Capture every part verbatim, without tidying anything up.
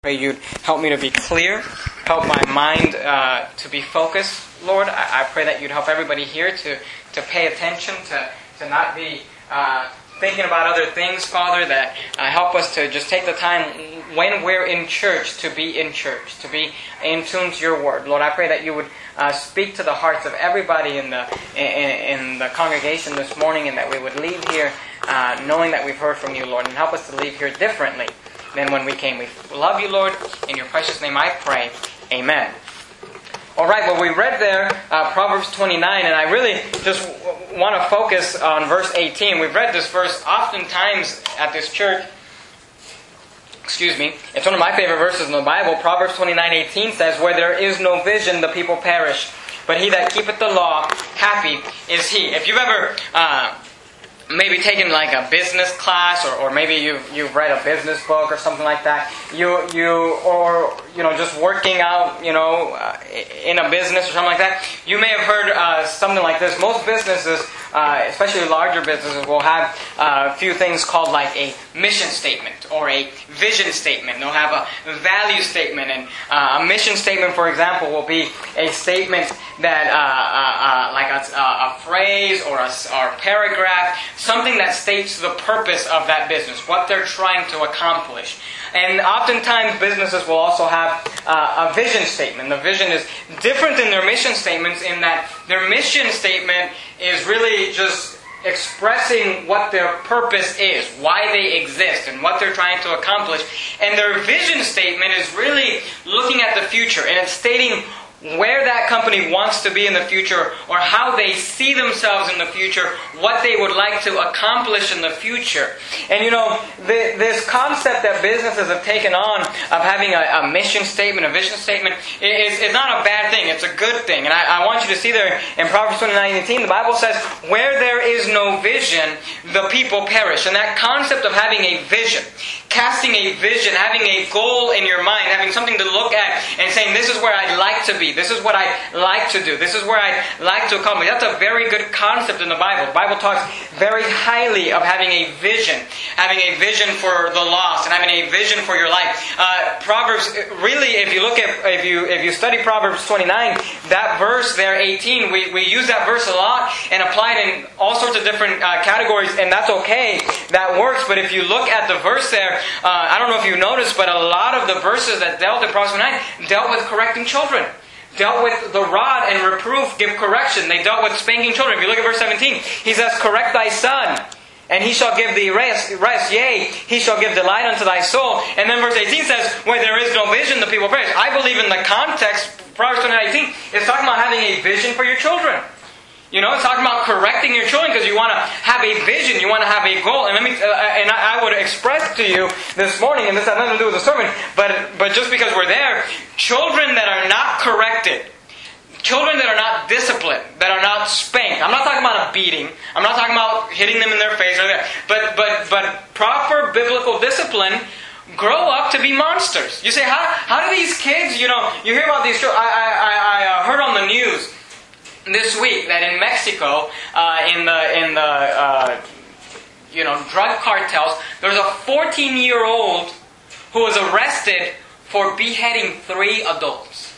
Pray you'd help me to be clear, help my mind uh, to be focused, Lord. I, I pray that you'd help everybody here to, to pay attention, to, to not be uh, thinking about other things, Father, that uh, help us to just take the time when we're in church to be in church, to be in tune to your word. Lord, I pray that you would uh, speak to the hearts of everybody in the, in, in the congregation this morning, and that we would leave here uh, knowing that we've heard from you, Lord, and help us to leave here differently than when we came. We love you, Lord. In your precious name I pray. Amen. All right, well, we read there uh, Proverbs twenty-nine, and I really just w- want to focus on verse eighteen. We've read this verse oftentimes at this church. Excuse me. It's one of my favorite verses in the Bible. Proverbs twenty-nine eighteen says, "Where there is no vision, the people perish. But he that keepeth the law, happy is he." If you've ever Uh, maybe taken like a business class, or, or maybe you've you've read a business book or something like that. You you or you know just working out you know uh, in a business or something like that. You may have heard uh, something like this. Most businesses, uh, especially larger businesses, will have uh, a few things called like a mission statement or a vision statement. They'll have a value statement, and uh, a mission statement, for example, will be a statement that uh, uh, uh, like a, a phrase or a, or a paragraph. Something that states the purpose of that business, what they're trying to accomplish. And oftentimes businesses will also have uh, a vision statement. The vision is different than their mission statements in that their mission statement is really just expressing what their purpose is, why they exist, and what they're trying to accomplish. And their vision statement is really looking at the future, and it's stating where that company wants to be in the future, or how they see themselves in the future, what they would like to accomplish in the future. And you know, the, this concept that businesses have taken on of having a, a mission statement, a vision statement, is, is not a bad thing. It's a good thing. And I, I want you to see there in Proverbs twenty-nine eighteen, the Bible says, "Where there is no vision, the people perish." And that concept of having a vision, casting a vision, having a goal in your mind, having something to look at and saying, this is where I'd like to be. This is what I'd like to do. This is where I'd like to accomplish. That's a very good concept in the Bible. The Bible talks very highly of having a vision. Having a vision for the lost and having a vision for your life. Uh, Proverbs, really, if you look at, if you if you study Proverbs twenty-nine, that verse there, eighteen, we, we use that verse a lot and apply it in all sorts of different uh, categories, and that's okay. That works. But if you look at the verse there, uh, I don't know if you noticed, but a lot of the verses that dealt in Proverbs twenty-nine dealt with correcting children. Dealt with the rod and reproof, give correction. They dealt with spanking children. If you look at verse seventeen, he says, "Correct thy son, and he shall give thee rest, rest. Yea, he shall give delight unto thy soul." And then verse eighteen says, "Where there is no vision, the people perish." I believe in the context, Proverbs twenty-nine eighteen, it's talking about having a vision for your children. You know, it's talking about correcting your children because you want to have a vision, you want to have a goal. And let me, uh, and I, I would express to you this morning, and this has nothing to do with the sermon, but but just because we're there, children that are not corrected, children that are not disciplined, that are not spanked. I'm not talking about a beating. I'm not talking about hitting them in their face or there. But but but proper biblical discipline grow up to be monsters. You say, how how do these kids? You know, you hear about these children. I I I uh, heard on the news this week that in Mexico, uh, in the in the uh, you know drug cartels, there's a fourteen-year-old who was arrested for beheading three adults.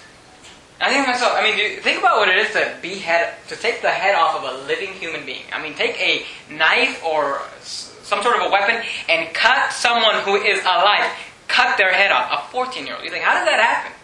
I think to myself, I mean, do think about what it is to behead, to take the head off of a living human being. I mean, take a knife or some sort of a weapon and cut someone who is alive, cut their head off. A fourteen-year-old. You think, how does that happen?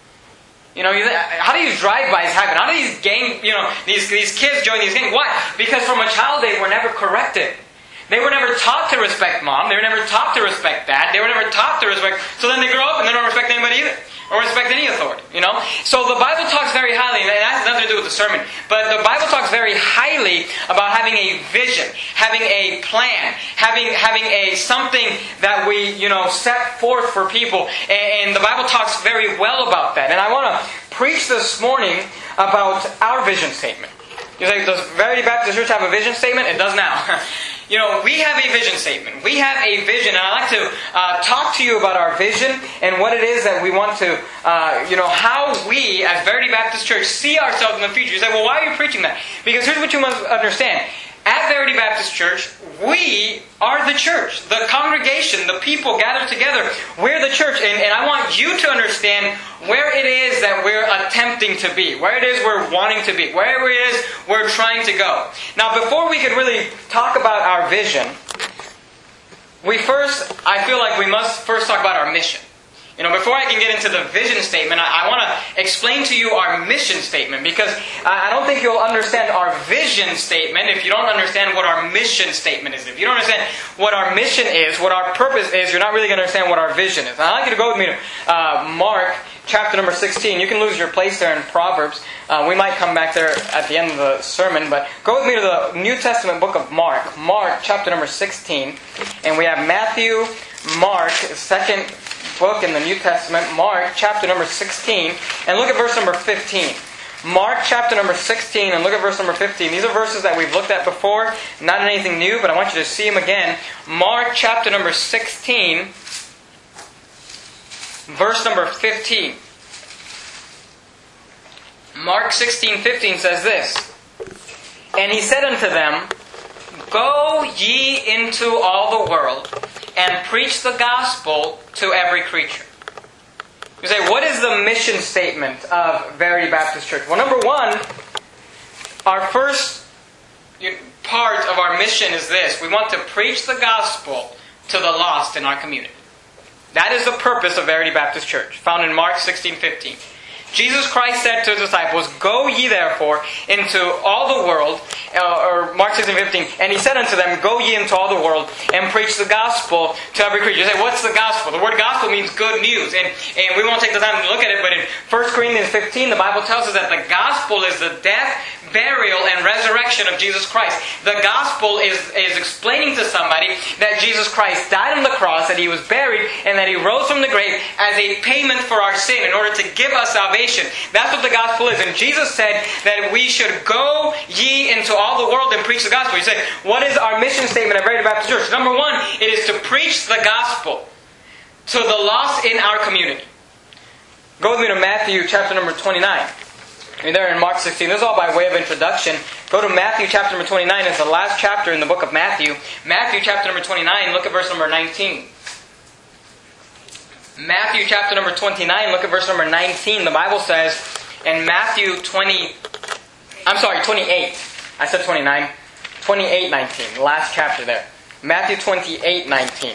You know, how do these drive-bys happen? How do these gang, you know, these these kids join these gangs? Why? Because from a child they were never corrected. They were never taught to respect mom. They were never taught to respect dad. They were never taught to respect. So then they grow up and they don't respect anybody either, or respect any authority. You know. So the Bible talks very highly, and that has nothing to do with the sermon. But the Bible talks very highly about having a vision, having a plan, having having a something that we you know set forth for people. And the Bible talks very well about that. And I want to preach this morning about our vision statement. You say, does Verity Baptist Church have a vision statement? It does now. You know, we have a vision statement. We have a vision, and I'd like to uh, talk to you about our vision and what it is that we want to, uh, you know, how we, as Verity Baptist Church, see ourselves in the future. You say, well, why are you preaching that? Because here's what you must understand. at Verity Baptist Church, we are the church. The congregation, the people gathered together, we're the church. And, and I want you to understand where it is that we're attempting to be, where it is we're wanting to be, where it is we're trying to go. Now, before we could really talk about our vision, we first, I feel like we must first talk about our mission. You know, before I can get into the vision statement, I, I want to explain to you our mission statement, because I, I don't think you'll understand our vision statement if you don't understand what our mission statement is. If you don't understand what our mission is, what our purpose is, you're not really going to understand what our vision is. And I'd like you to go with me to uh, Mark chapter number sixteen. You can lose your place there in Proverbs. Uh, we might come back there at the end of the sermon, but go with me to the New Testament book of Mark. Mark chapter number sixteen. And we have Matthew, Mark, second book in the New Testament, Mark chapter number sixteen, and look at verse number fifteen. Mark chapter number sixteen, and look at verse number fifteen. These are verses that we've looked at before, not anything new, but I want you to see them again. Mark chapter number sixteen, verse number fifteen. Mark sixteen fifteen says this, "And he said unto them, Go ye into all the world, and preach the gospel to every creature." You say, what is the mission statement of Verity Baptist Church? Well, number one, our first part of our mission is this. We want to preach the gospel to the lost in our community. That is the purpose of Verity Baptist Church, found in Mark sixteen fifteen. Jesus Christ said to His disciples, "Go ye therefore into all the world," uh, or Mark sixteen fifteen, "and He said unto them, Go ye into all the world, and preach the gospel to every creature." You say, what's the gospel? The word gospel means good news, and, and we won't take the time to look at it, but in First Corinthians fifteen, the Bible tells us that the gospel is the death, burial, and resurrection of Jesus Christ. The gospel is, is explaining to somebody that Jesus Christ died on the cross, that He was buried, and that He rose from the grave as a payment for our sin in order to give us salvation. That's what the gospel is. And Jesus said that we should go ye into all the world and preach the gospel. You say, what is our mission statement at Verity Baptist Church? Number one, it is to preach the gospel to the lost in our community. Go with me to Matthew chapter number twenty-nine. You're there in Mark sixteen. This is all by way of introduction. Go to Matthew chapter number twenty-nine. It's the last chapter in the book of Matthew. Matthew chapter number twenty-nine. Look at verse number nineteen. Matthew chapter number twenty-nine, look at verse number nineteen. The Bible says in Matthew twenty, I'm sorry, twenty-eight. I said twenty-nine. twenty-eight nineteen, the last chapter there. Matthew twenty-eight nineteen.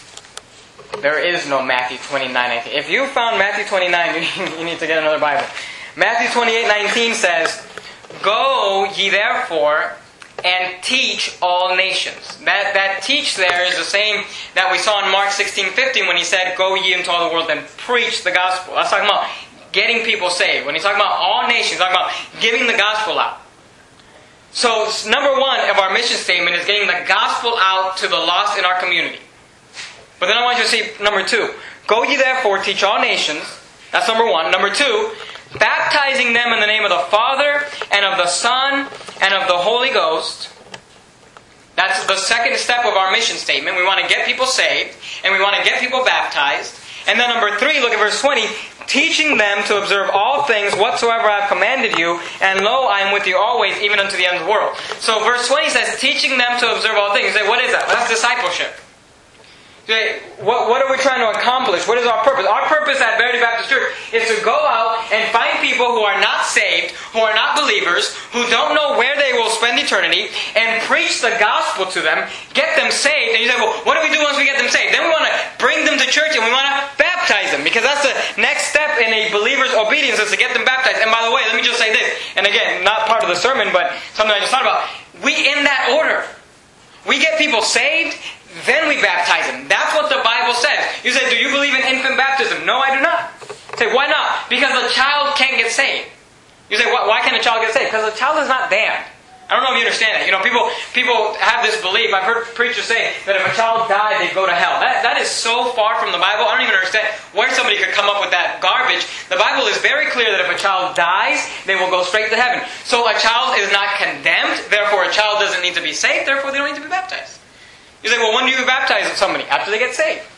There is no Matthew twenty-nine nineteen. If you found Matthew twenty-nine, you need, you need to get another Bible. Matthew twenty-eight nineteen says, "Go ye therefore and teach all nations." That that teach there is the same that we saw in Mark sixteen fifteen when He said, "Go ye into all the world and preach the gospel." That's talking about getting people saved. When He's talking about all nations, He's talking about giving the gospel out. So number one of our mission statement is getting the gospel out to the lost in our community. But then I want you to see number two. "Go ye therefore, teach all nations." That's number one. Number two, baptizing them in the name of the Father, and of the Son, and of the Holy Ghost. That's the second step of our mission statement. We want to get people saved, and we want to get people baptized. And then number three, look at verse twenty, "Teaching them to observe all things whatsoever I have commanded you, and lo, I am with you always, even unto the end of the world." So verse twenty says, teaching them to observe all things. You say, what is that? Well, that's discipleship. What, what are we trying to accomplish? What is our purpose? Our purpose at Verity Baptist Church is to go out and find people who are not saved, who are not believers, who don't know where they will spend eternity, and preach the gospel to them, get them saved. And you say, well, what do we do once we get them saved? Then we want to bring them to church and we want to baptize them, because that's the next step in a believer's obedience, is to get them baptized. And by the way, let me just say this, and again, not part of the sermon, but something I just thought about. We, in that order, we get people saved, then we baptize them. That's what the Bible says. You say, do you believe in infant baptism? No, I do not. You say, why not? Because a child can't get saved. You say, why, why can't a child get saved? Because a child is not damned. I don't know if you understand that. You know, people people have this belief. I've heard preachers say that if a child died, they'd go to hell. That, that is so far from the Bible. I don't even understand where somebody could come up with that garbage. The Bible is very clear that if a child dies, they will go straight to heaven. So a child is not condemned. Therefore, a child doesn't need to be saved. Therefore, they don't need to be baptized. You say, well, when do you baptize somebody? After they get saved.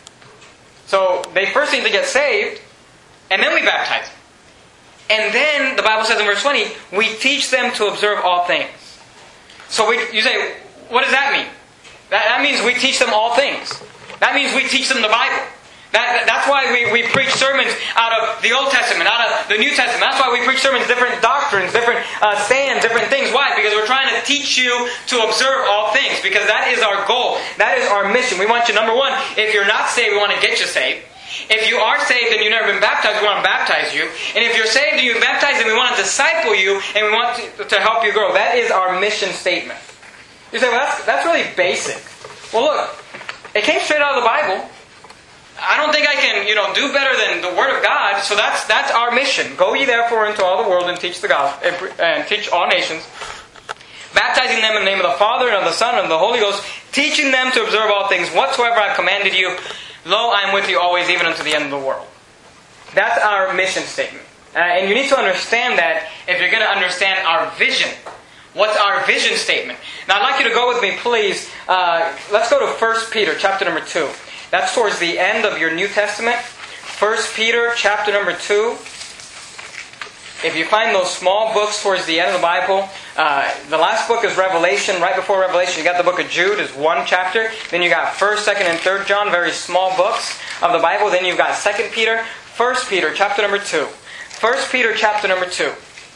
So they first need to get saved, and then we baptize them. And then, the Bible says in verse twenty, we teach them to observe all things. So we, you say, what does that mean? That, that means we teach them all things. That means we teach them the Bible. That, that's why we, we preach sermons out of the Old Testament, out of the New Testament. That's why we preach sermons, different doctrines, different uh, sayings, different things. Why? Because we're trying to teach you to observe all things. Because that is our goal. That is our mission. We want you, number one, if you're not saved, we want to get you saved. If you are saved and you've never been baptized, we want to baptize you. And if you're saved and you've been baptized, then we want to disciple you and we want to, to help you grow. That is our mission statement. You say, well, that's, that's really basic. Well, look, it came straight out of the Bible. I don't think I can, you know, do better than the Word of God. So that's that's our mission. Go ye therefore into all the world and teach the gospel and teach all nations, baptizing them in the name of the Father and of the Son and of the Holy Ghost, teaching them to observe all things whatsoever I have commanded you. Lo, I am with you always, even unto the end of the world. That's our mission statement, uh, and you need to understand that if you're going to understand our vision. What's our vision statement? Now, I'd like you to go with me, please. Uh, let's go to First Peter, chapter number two. That's towards the end of your New Testament. First Peter chapter number two. If you find those small books towards the end of the Bible, uh, the last book is Revelation. Right before Revelation, you got the book of Jude, is one chapter. Then you got First, Second, and Third John, very small books of the Bible. Then you've got Second Peter, First Peter chapter number two. First Peter chapter number two.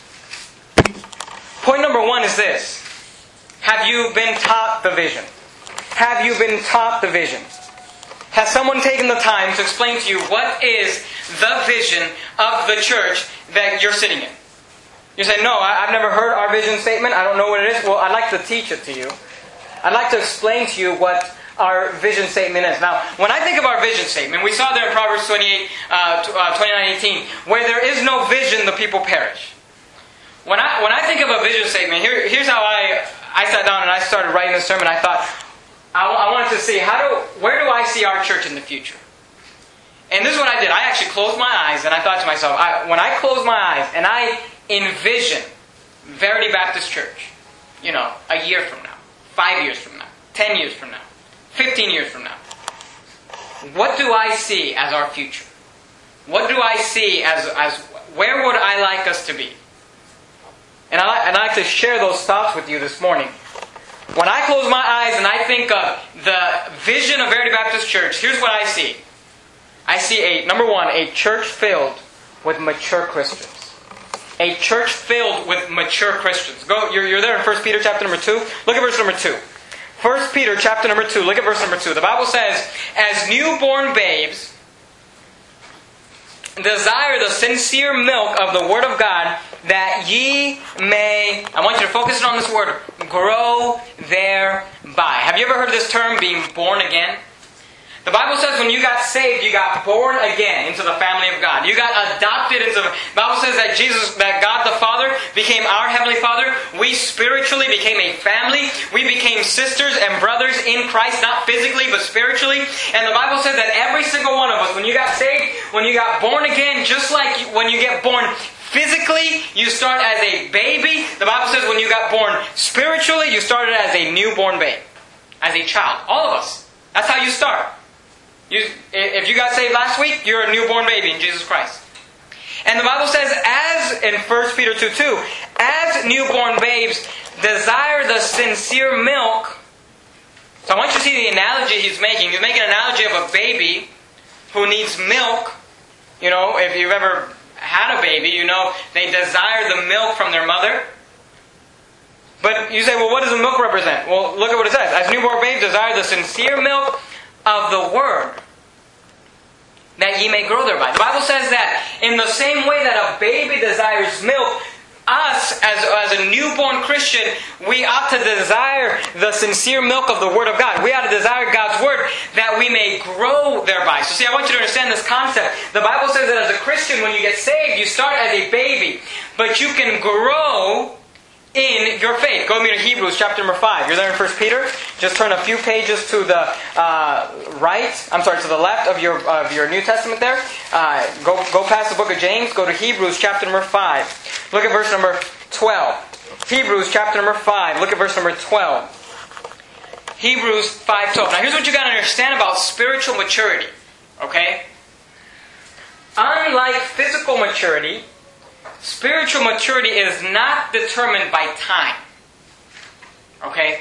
Point number one is this. Have you been taught the vision? Have you been taught the vision? Has someone taken the time to explain to you what is the vision of the church that you're sitting in? You say, no, I've never heard our vision statement. I don't know what it is. Well, I'd like to teach it to you. I'd like to explain to you what our vision statement is. Now, when I think of our vision statement, we saw there in Proverbs twenty-eight, uh, twenty-nine, eighteen, where there is no vision, the people perish. When I when I think of a vision statement, here, here's how I, I sat down and I started writing this sermon. I thought, I, I wanted to see, how do where do I see our church in the future? And this is what I did. I actually closed my eyes and I thought to myself, I, when I close my eyes and I envision Verity Baptist Church, you know, a year from now, five years from now, ten years from now, fifteen years from now, what do I see as our future? What do I see as, as where would I like us to be? And I, and I like to share those thoughts with you this morning. When I close my eyes and I think of the vision of Verity Baptist Church, here's what I see. I see, a number one, a church filled with mature Christians. A church filled with mature Christians. Go, you're, you're there in First Peter chapter number two. Look at verse number two. First Peter chapter number two. Look at verse number two. The Bible says, as newborn babes, desire the sincere milk of the Word of God, that ye may, I want you to focus on this word, grow thereby. Have you ever heard this term, being born again? The Bible says when you got saved, you got born again into the family of God. You got adopted into the... The Bible says that Jesus, that God the Father became our Heavenly Father. We spiritually became a family. We became sisters and brothers in Christ, not physically, but spiritually. And the Bible says that every single one of us, when you got saved, when you got born again, just like when you get born physically, you start as a baby. The Bible says when you got born spiritually, you started as a newborn babe. As a child. All of us. That's how you start. You, if you got saved last week, you're a newborn baby in Jesus Christ. And the Bible says, as in First Peter two two, as newborn babes desire the sincere milk. So I want you to see the analogy he's making. He's making an analogy of a baby who needs milk. You know, if you've ever had a baby, you know they desire the milk from their mother. But you say, well, what does the milk represent? Well, look at what it says. As newborn babes desire the sincere milk of the Word, that ye may grow thereby. The Bible says that in the same way that a baby desires milk, us, as, as a newborn Christian, we ought to desire the sincere milk of the Word of God. We ought to desire God's Word that we may grow thereby. So see, I want you to understand this concept. The Bible says that as a Christian, when you get saved, you start as a baby, but you can grow in your faith. Go with me to Hebrews chapter number five. You're there in First Peter. Just turn a few pages to the uh, right. I'm sorry, to the left of your of your New Testament there. Uh, go go past the book of James. Go to Hebrews chapter number five. Look at verse number twelve. Hebrews chapter number five. Look at verse number twelve. Hebrews five twelve. Now here's what you got to understand about spiritual maturity. Okay? Unlike physical maturity, spiritual maturity is not determined by time. Okay?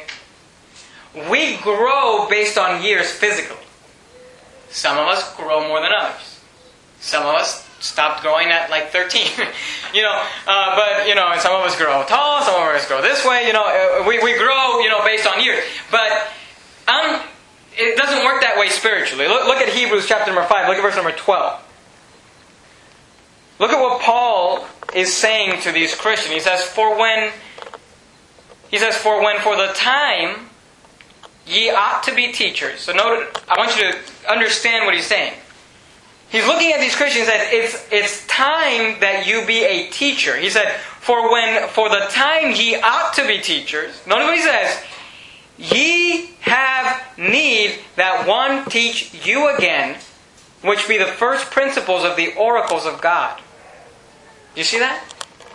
We grow based on years physically. Some of us grow more than others. Some of us stopped growing at like thirteen. you know, uh, but, you know, and some of us grow tall, some of us grow this way. You know, we, we grow, you know, based on years. But um, it doesn't work that way spiritually. Look, look at Hebrews chapter number five. Look at verse number twelve. Look at what Paul is saying to these Christians. He says, For when, he says, For when for the time ye ought to be teachers. So note, I want you to understand what he's saying. He's looking at these Christians and says, it's, it's time that you be a teacher. He said, For when for the time ye ought to be teachers. Notice what he says. Ye have need that one teach you again, which be the first principles of the oracles of God. Do you see that?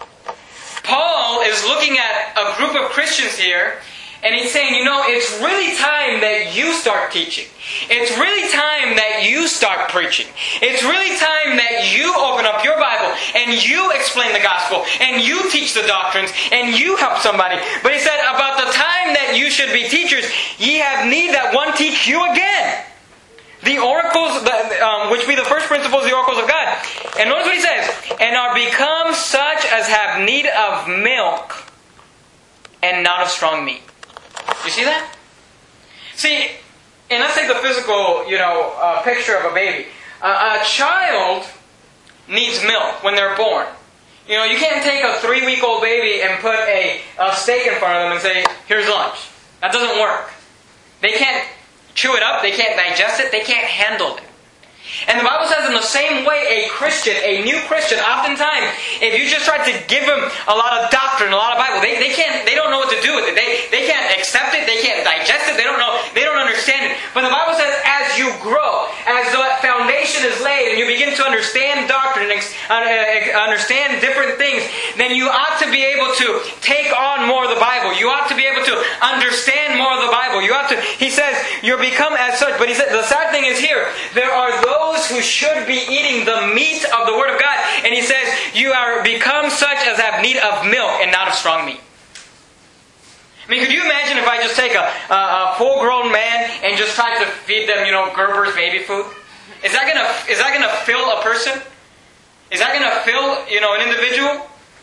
Paul is looking at a group of Christians here, and he's saying, you know, it's really time that you start teaching. It's really time that you start preaching. It's really time that you open up your Bible and you explain the gospel and you teach the doctrines and you help somebody. But he said, about the time that you should be teachers, ye have need that one teach you again. The oracles, the, um, which be the first principles of the oracles of God. And notice what he says, and are become such as have need of milk and not of strong meat. You see that? See, and let's take the physical, you know, uh, picture of a baby. Uh, a child needs milk when they're born. You know, you can't take a three-week-old baby and put a, a steak in front of them and say, here's lunch. That doesn't work. They can't chew it up. They can't digest it. They can't handle it. And the Bible says in the same way, a Christian, a new Christian, oftentimes, if you just try to give them a lot of doctrine, a lot of Bible, they, they can't, they don't know what to do with it. They, they can't accept it. They can't digest it. They don't know, they don't understand it. But the Bible says as you grow, as the foundation is laid, and you begin to understand doctrine, and understand different things, then you ought to be able to take on more of the Bible. You ought to be able to understand more of the Bible. You ought to, he says, you're become as such. But he said, the sad thing is here, there are those Those who should be eating the meat of the Word of God. And he says, you are become such as have need of milk and not of strong meat. I mean, could you imagine if I just take a, a, a full-grown man and just try to feed them, you know, Gerber's baby food? Is that gonna is that gonna fill a person? Is that gonna fill, you know, an individual?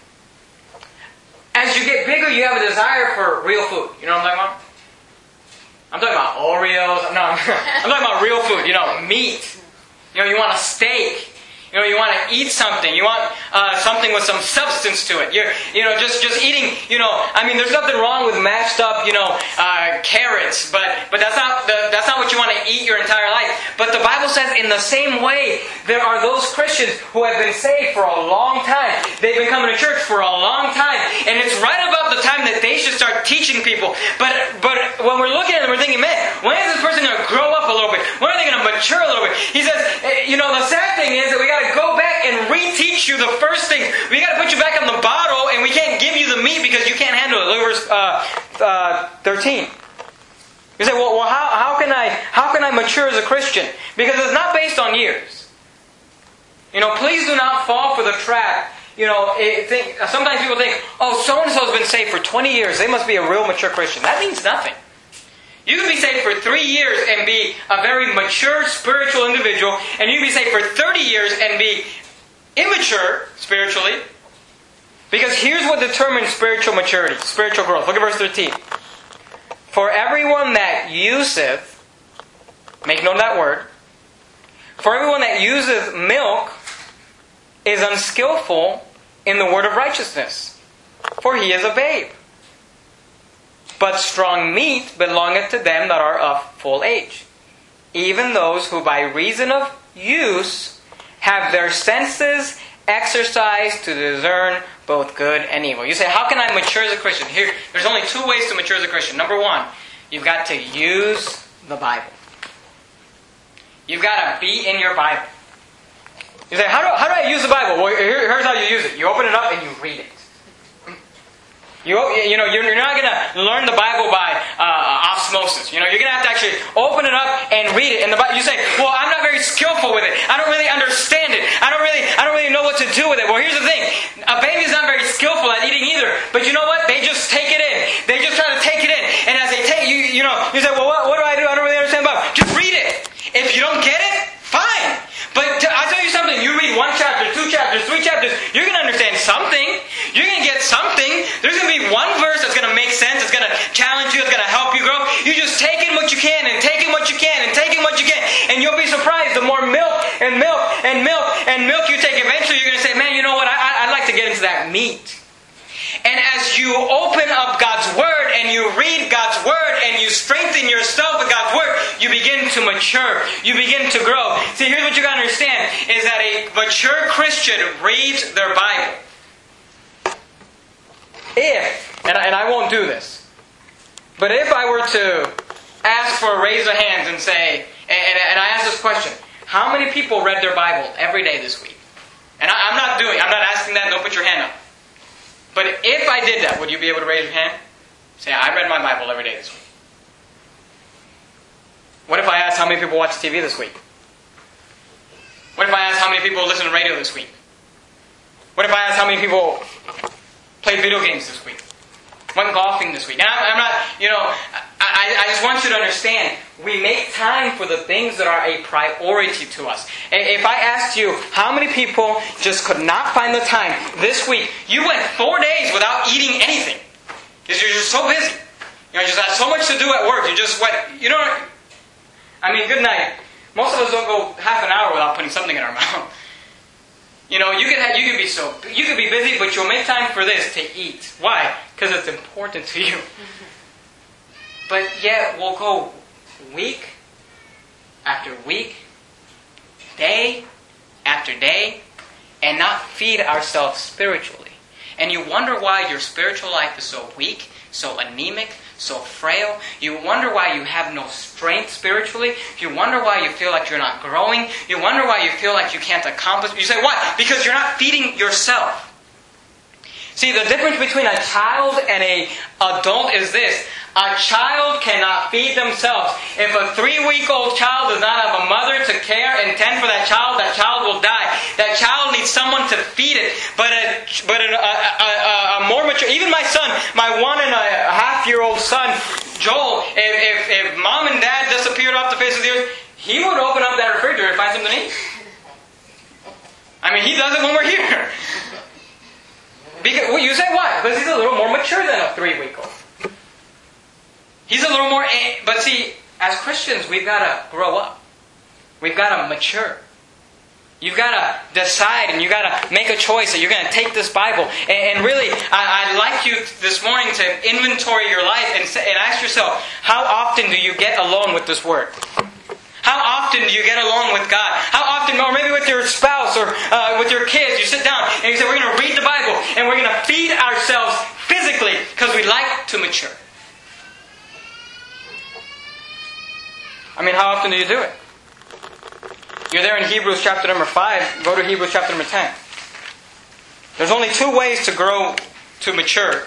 As you get bigger, you have a desire for real food. You know what I'm talking about? I'm talking about Oreos. No, I'm talking about real food. You know, meat. You know, you want a steak. You know, you want to eat something. You want uh, something with some substance to it. You're, you know, just, just eating, you know, I mean, there's nothing wrong with mashed up, you know, uh, carrots, but, but that's not the, that's not what you want to eat your entire life. But the Bible says in the same way, there are those Christians who have been saved for a long time. They've been coming to church for a long time. And it's right about the time that they should start teaching people. But, but when we're looking at them, we're thinking, man, when is this person going to grow up a little bit? When are they going to mature a little bit? He says, you know, the sad thing is that we got to go back and reteach you the first thing. We got to put you back on the bottle, and we can't give you the meat because you can't handle it. Look at verse uh, uh, thirteen. You say, well, well, how, how can I how can I mature as a Christian? Because it's not based on years. You know, please do not fall for the trap. You know, it, think, sometimes people think, oh, so and so has been saved for twenty years. They must be a real mature Christian. That means nothing. You can be saved for three years and be a very mature spiritual individual, and you can be saved for thirty years and be immature spiritually. Because here's what determines spiritual maturity, spiritual growth. Look at verse thirteen. For everyone that useth, make note of that word, for everyone that useth milk is unskillful in the word of righteousness, for he is a babe. But strong meat belongeth to them that are of full age, even those who by reason of use have their senses exercised to discern both good and evil. You say, how can I mature as a Christian? Here, there's only two ways to mature as a Christian. Number one, you've got to use the Bible. You've got to be in your Bible. You say, how do, how do I use the Bible? Well, here, here's how you use it. You open it up and you read it. You, you know, you're not going to learn the Bible by uh, osmosis. You know, you're going to have to actually open it up and read it. And the Bible, you say, "Well, I'm not very skillful with it. I don't really understand it. I don't really, I don't really know what to do with it." Well, here's the thing: a baby's not very skillful at eating either. But you know what? They just take it in. They just try to take it in. and milk you take, eventually you're going to say, man, you know what, I, I, I'd like to get into that meat. And as you open up God's Word and you read God's Word and you strengthen yourself with God's Word, you begin to mature. You begin to grow. See, here's what you got to understand, is that a mature Christian reads their Bible. If, and I, and I won't do this, but if I were to ask for a raise of hands and say, and, and I ask this question, how many people read their Bible every day this week? And I, I'm not doing, I'm not asking that, don't put your hand up. But if I did that, would you be able to raise your hand? Say, I read my Bible every day this week. What if I asked how many people watch T V this week? What if I asked how many people listen to radio this week? What if I asked how many people played video games this week? Went golfing this week? And I'm, I'm not, you know, I, I just want you to understand, we make time for the things that are a priority to us. If I asked you how many people just could not find the time this week, you went four days without eating anything. Because you're just so busy. You know, you just had so much to do at work. You just went, you know, I mean, good night. Most of us don't go half an hour without putting something in our mouth. You know, you could have, you could be so you could be busy, but you'll make time for this to eat. Why? Because it's important to you. But yet we'll go week after week, day after day, and not feed ourselves spiritually. And you wonder why your spiritual life is so weak, so anemic, so frail. You wonder why you have no strength spiritually. You wonder why you feel like you're not growing. You wonder why you feel like you can't accomplish. You say, why? Because you're not feeding yourself. See, the difference between a child and an adult is this. A child cannot feed themselves. If a three-week-old child does not have a mother to care and tend for that child, that child will die. That child needs someone to feed it. But a, but a, a, a, a more mature, even my son, my one and a half-year-old son, Joel, if, if, if mom and dad disappeared off the face of the earth, he would open up that refrigerator and find something to eat. I mean, he does it when we're here. Because, well, you say why? Because he's a little more mature than a three-week-old. He's a little more... But see, as Christians, we've got to grow up. We've got to mature. You've got to decide and you've got to make a choice that you're going to take this Bible. And, and really, I, I'd like you this morning to inventory your life and, say, and ask yourself, how often do you get alone with this Word? How often do you get along with God? How often, or maybe with your spouse or uh, with your kids, you sit down and you say, we're going to read the Bible and we're going to feed ourselves physically because we like to mature. I mean, how often do you do it? You're there in Hebrews chapter number five. Go to Hebrews chapter number ten. There's only two ways to grow to mature.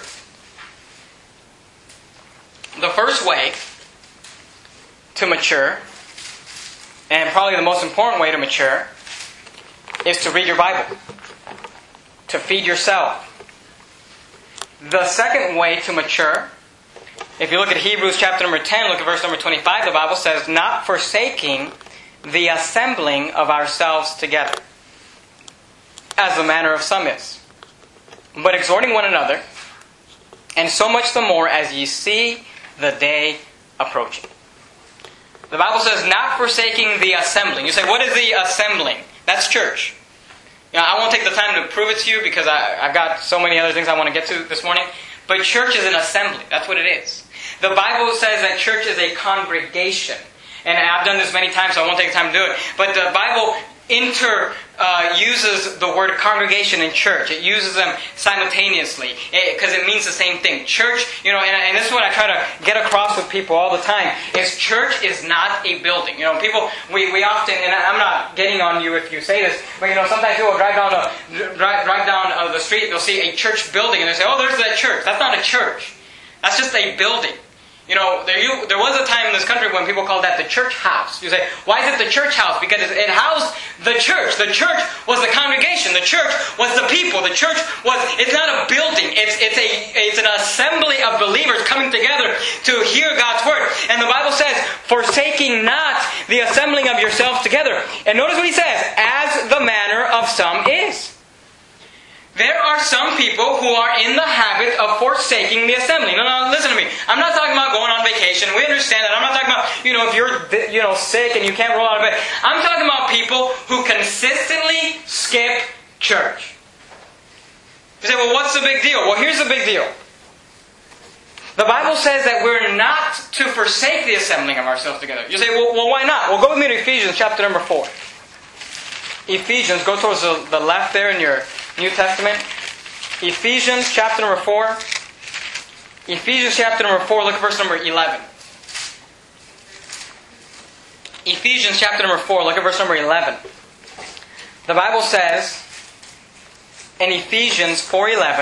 The first way to mature, and probably the most important way to mature, is to read your Bible. To feed yourself. The second way to mature, if you look at Hebrews chapter number ten, look at verse number twenty-five, the Bible says, not forsaking the assembling of ourselves together, as the manner of some is, but exhorting one another, and so much the more as ye see the day approaching. The Bible says, not forsaking the assembling. You say, what is the assembling? That's church. You know, I won't take the time to prove it to you because I, I've got so many other things I want to get to this morning. But church is an assembly. That's what it is. The Bible says that church is a congregation. And I've done this many times, so I won't take the time to do it. But the Bible inter uh, uses the word congregation and church. It uses them simultaneously because it, it means the same thing. Church, you know, and, and this is what I try to get across with people all the time, is church is not a building. You know, people, we, we often, and I'm not getting on you if you say this, but you know, sometimes people drive down the, drive, drive down uh, the street, they'll see a church building, and they say, oh, there's that church. That's not a church. That's just a building. You know, there, you, there was a time in this country when people called that the church house. You say, why is it the church house? Because it housed the church. The church was the congregation. The church was the people. The church was, it's not a building. It's, it's, a, it's an assembly of believers coming together to hear God's Word. And the Bible says, forsaking not the assembling of yourselves together. And notice what he says, as the manner of some is. There are some people who are in the habit of forsaking the assembly. No, no, listen to me. I'm not talking about going on vacation. We understand that. I'm not talking about, you know, if you're, you know, sick and you can't roll out of bed. I'm talking about people who consistently skip church. You say, well, what's the big deal? Well, here's the big deal. The Bible says that we're not to forsake the assembling of ourselves together. You say, well, well why not? Well, go with me to Ephesians chapter number four. Ephesians, go towards the, the left there in your New Testament. Ephesians chapter number four. Ephesians chapter number four, look at verse number eleven. Ephesians chapter number four, look at verse number eleven. The Bible says in Ephesians four eleven,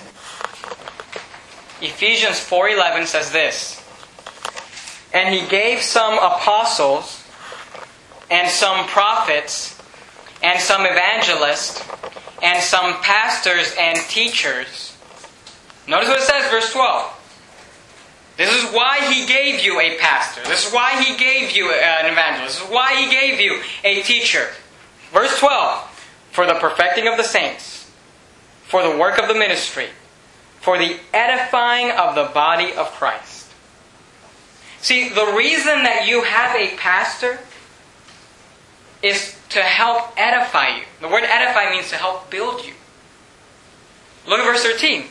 Ephesians four eleven says this, and He gave some apostles, and some prophets, and some evangelists, and some pastors and teachers. Notice what it says, verse twelve. This is why He gave you a pastor. This is why He gave you an evangelist. This is why He gave you a teacher. Verse twelve. For the perfecting of the saints, for the work of the ministry, for the edifying of the body of Christ. See, the reason that you have a pastor is to help edify you. The word edify means to help build you. Look at verse thirteen.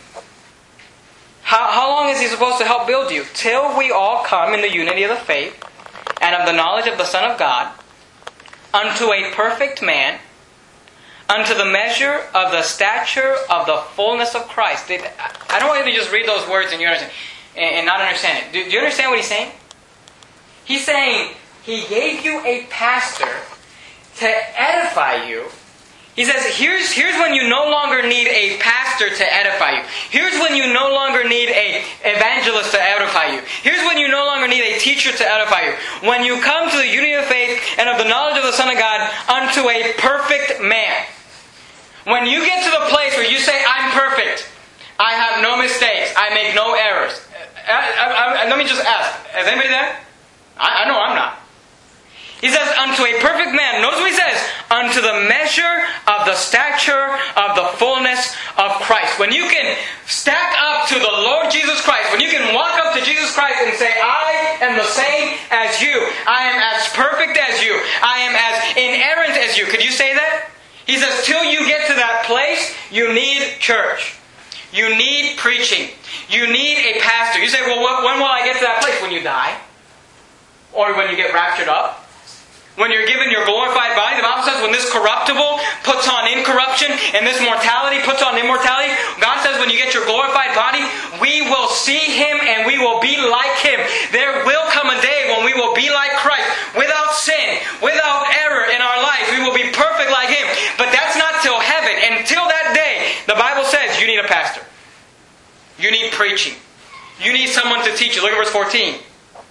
How, how long is He supposed to help build you? Till we all come in the unity of the faith and of the knowledge of the Son of God, unto a perfect man, unto the measure of the stature of the fullness of Christ. I don't want you to just read those words and you understand, and not understand it. Do you understand what He's saying? He's saying He gave you a pastor to edify you. He says, here's, here's when you no longer need a pastor to edify you. Here's when you no longer need an evangelist to edify you. Here's when you no longer need a teacher to edify you. When you come to the unity of faith and of the knowledge of the Son of God unto a perfect man. When you get to the place where you say, I'm perfect, I have no mistakes, I make no errors. I, I, I, let me just ask, is anybody there? I, I know I'm not. He says, unto a perfect man. Notice what he says. Unto the measure of the stature of the fullness of Christ. When you can stack up to the Lord Jesus Christ, when you can walk up to Jesus Christ and say, I am the same as you. I am as perfect as you. I am as inerrant as you. Could you say that? He says, till you get to that place, you need church. You need preaching. You need a pastor. You say, well, when will I get to that place? When you die? Or when you get raptured up? When you're given your glorified body, the Bible says when this corruptible puts on incorruption and this mortality puts on immortality, God says when you get your glorified body, we will see Him and we will be like Him. There will come a day when we will be like Christ, without sin, without error in our life. We will be perfect like Him. But that's not till heaven. Until that day, the Bible says you need a pastor. You need preaching. You need someone to teach you. Look at verse fourteen.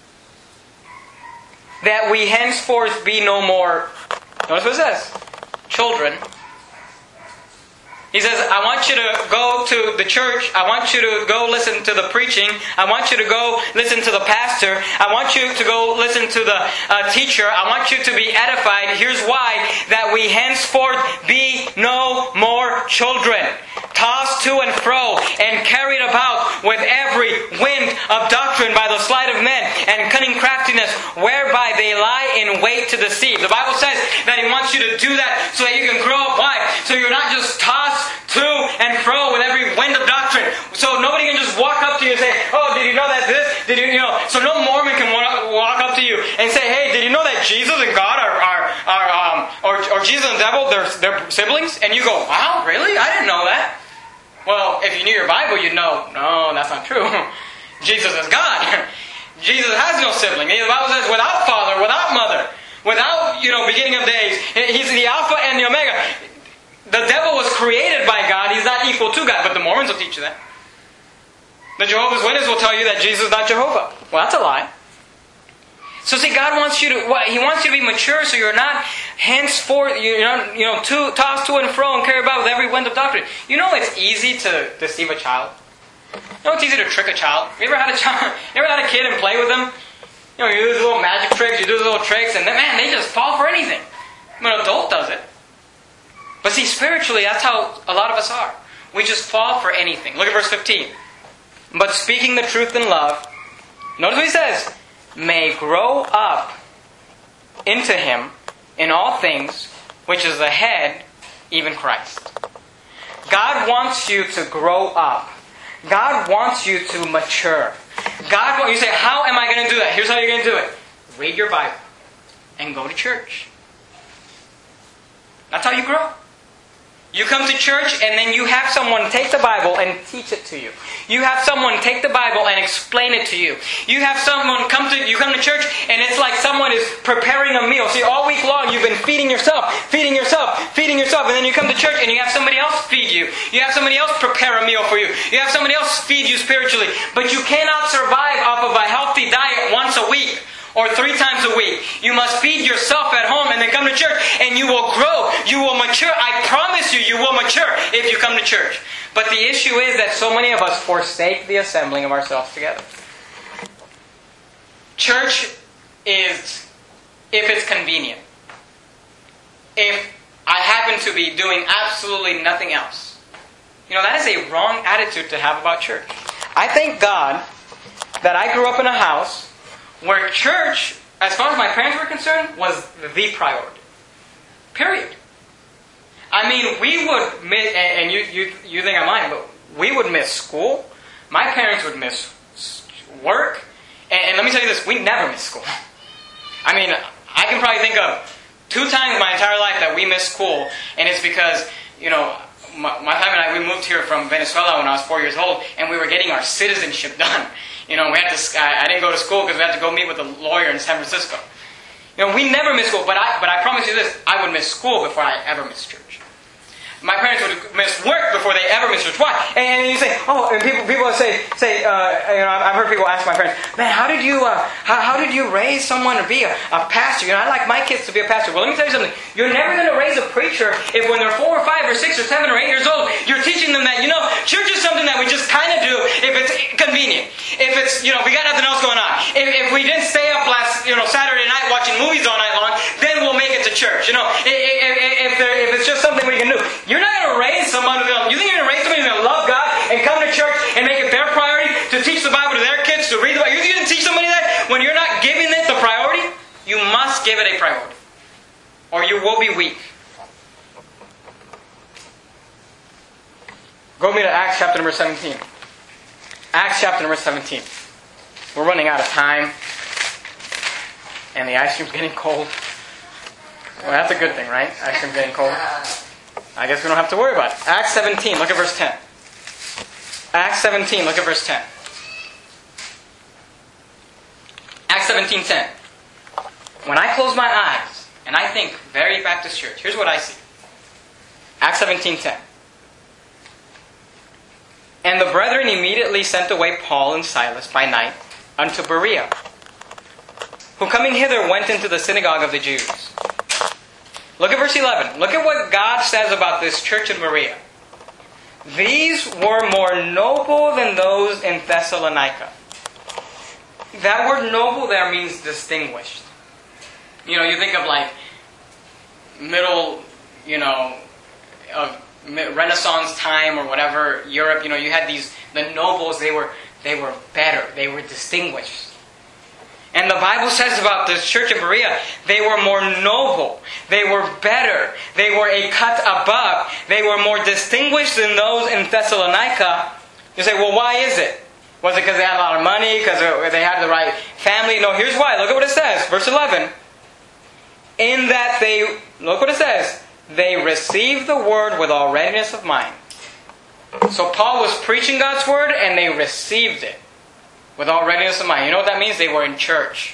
That we henceforth be no more, notice what it says, children. He says, I want you to go to the church. I want you to go listen to the preaching. I want you to go listen to the pastor. I want you to go listen to the uh, teacher. I want you to be edified. Here's why. That we henceforth be no more children, tossed to and fro and carried about with every wind of doctrine by the sleight of men and cunning craftiness, whereby they lie in wait to deceive. The Bible says that He wants you to do that so that you can grow up. Why? So you're not just tossed to and fro with every wind of doctrine. So nobody can just walk up to you and say, oh, did you know that this? Did you, you know? So no Mormon can walk up to you and say, hey, did you know that Jesus and God are, are, are um, or, or Jesus and the devil, they're, they're siblings? And you go, wow, really? I didn't know that. Well, if you knew your Bible, you'd know, no, that's not true. Jesus is God. Jesus has no sibling. The Bible says, without father, without mother, without, you know, beginning of days. He's the Alpha and the Omega. The devil was created by God. He's not equal to God. But the Mormons will teach you that. The Jehovah's Witnesses will tell you that Jesus is not Jehovah. Well, that's a lie. So see, God wants you to, what, He wants you to be mature so you're not henceforth, you're not, you know, to, tossed to and fro and carried about with every wind of doctrine. You know it's easy to deceive a child? You know it's easy to trick a child? You ever had a child, you ever had a kid and play with them? You know, you do these little magic tricks, you do these little tricks, and then, man, they just fall for anything. When an adult does it. But see, spiritually, that's how a lot of us are. We just fall for anything. Look at verse fifteen. But speaking the truth in love, notice what he says, may grow up into Him in all things, which is the head, even Christ. God wants you to grow up. God wants you to mature. God wants you to say, how am I going to do that? Here's how you're going to do it. Read your Bible and go to church. That's how you grow. You come to church and then you have someone take the Bible and teach it to you. You have someone take the Bible and explain it to you. You have someone come to you come to church and it's like someone is preparing a meal. See, all week long you've been feeding yourself, feeding yourself, feeding yourself, and then you come to church and you have somebody else feed you. You have somebody else prepare a meal for you. You have somebody else feed you spiritually. But you cannot survive off of a healthy diet once a week. Or three times a week. You must feed yourself at home and then come to church and you will grow. You will mature. I promise you, you will mature if you come to church. But the issue is that so many of us forsake the assembling of ourselves together. Church is, if it's convenient. If I happen to be doing absolutely nothing else. You know, that is a wrong attitude to have about church. I thank God that I grew up in a house where church, as far as my parents were concerned, was the priority. Period. I mean, we would miss, and you, you, you think I'm lying, but we would miss school. My parents would miss work. And, and let me tell you this, we never missed school. I mean, I can probably think of two times in my entire life that we missed school, and it's because, you know, my, my family and I, we moved here from Venezuela when I was four years old, and we were getting our citizenship done. You know, we had to. I, I didn't go to school because we had to go meet with a lawyer in San Francisco. You know, we never missed school, but I, but I promise you this: I would miss school before I ever missed church. My parents would miss work before they ever missed church. Why? And you say, oh, and people people say say, uh, you know, I've heard people ask my parents, man, how did you uh, how, how did you raise someone to be a, a pastor? You know, I like my kids to be a pastor. Well, let me tell you something. You're never going to raise a preacher if when they're four or five or six or seven or eight years old, you're teaching them that, you know, church is something that we just kind of do if it's convenient. If it's, you know, we got nothing else going on. If, if we didn't stay up last, you know, Saturday night watching movies all night long, then we'll make it to church. You know, if, if, if, if it's just something we can do. You're not going to raise someone who's going to, you think you're going to raise somebody who's going to love God and come to church and make it their priority to teach the Bible to their kids, to read the Bible? You think you're going to teach somebody that when you're not giving it the priority? You must give it a priority. Or you will be weak. Go with me to Acts chapter number seventeen. Acts chapter number seventeen. We're running out of time. And the ice cream's getting cold. Well, that's a good thing, right? Ice cream's getting cold. I guess we don't have to worry about it. Acts seventeen, look at verse ten. Acts seventeen, look at verse ten. Acts seventeen ten. When I close my eyes and I think very Baptist church, here's what I see. Acts seventeen ten. And the brethren immediately sent away Paul and Silas by night unto Berea, who coming hither went into the synagogue of the Jews. Look at verse eleven. Look at what God says about this church in Berea. These were more noble than those in Thessalonica. That word noble there means distinguished. You know, you think of like middle, you know, of Renaissance time or whatever, Europe, you know, you had these, the nobles, they were, they were better. They were distinguished. And the Bible says about this church in Berea, they were more noble. They were better. They were a cut above. They were more distinguished than those in Thessalonica. You say, well, why is it? Was it because they had a lot of money? Because they had the right family? No, here's why. Look at what it says. Verse eleven. In that they, look what it says. They received the word with all readiness of mind. So Paul was preaching God's word and they received it. With all readiness of mind. You know what that means? They were in church.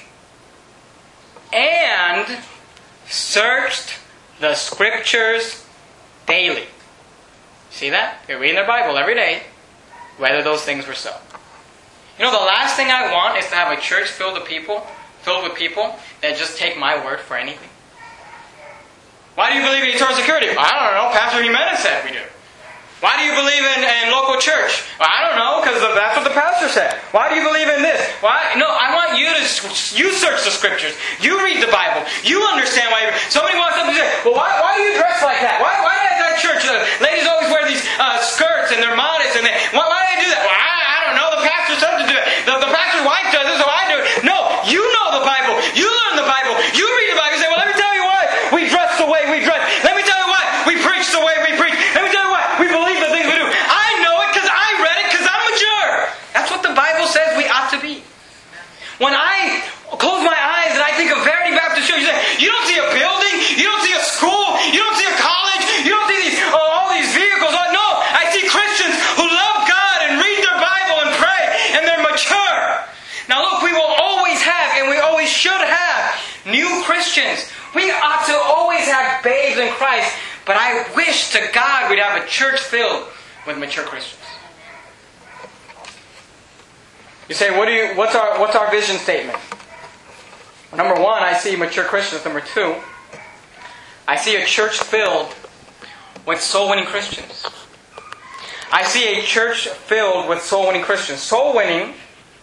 And searched the scriptures daily. See that? They're reading their Bible every day. Whether those things were so. You know, the last thing I want is to have a church filled with people, filled with people that just take my word for anything. Why do you believe in eternal security? I don't know. Pastor Jimenez said we do. Why do you believe in, in local church? Well, I don't know, because that's what the pastor said. Why do you believe in this? Why? No, I want you to, you search the scriptures. You read the Bible. You understand why. Somebody walks up and says, well, why, why do you dress like that? Why, why does that church, uh, ladies always wear these uh, skirts and they're modest and they, why, why do they do that? Well, I, I don't know. The pastor said to do it. The, the pastor's wife does it, so I do it. No, you know the Bible. You learn the Bible. You read the Bible. You say, well, let me tell you why we dress the way we dress. Let me tell you why we preach the way babes in Christ, but I wish to God we'd have a church filled with mature Christians. You say, what do you, what's our, what's our vision statement? Number one, I see mature Christians. Number two, I see a church filled with soul-winning Christians. I see a church filled with soul-winning Christians. Soul-winning,